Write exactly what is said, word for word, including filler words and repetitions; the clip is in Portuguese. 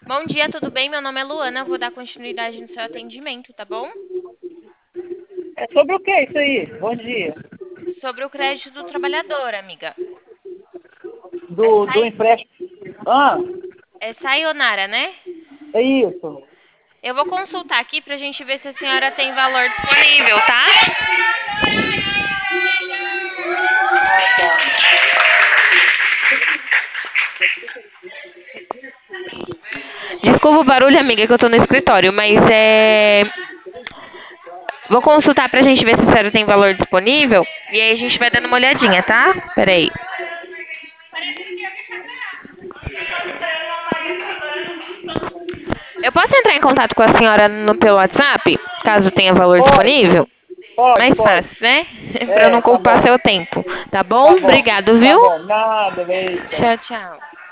Bom dia, tudo bem? Meu nome é Luana, vou dar continuidade no seu atendimento, tá bom? É sobre o que isso aí? Bom dia. Sobre o crédito do trabalhador, amiga. É, Do, do sai... empréstimo. Ah, é Sayonara, né? é isso. Eu vou consultar aqui pra gente ver se a senhora tem valor disponível, tá? Ah, tá. Desculpa o barulho, amiga, que eu tô no escritório, mas é. Vou consultar pra gente ver se a senhora tem valor disponível. E aí a gente vai dando uma olhadinha, tá? Peraí. Eu posso entrar em contato com a senhora no pelo WhatsApp, caso tenha valor Pode, disponível? pode, Mais pode. fácil, né? Pra eu não É, tá ocupar bom. seu tempo. Tá bom? Tá bom. Obrigado, Tá viu? bom. Nada, beleza. Tchau, tchau.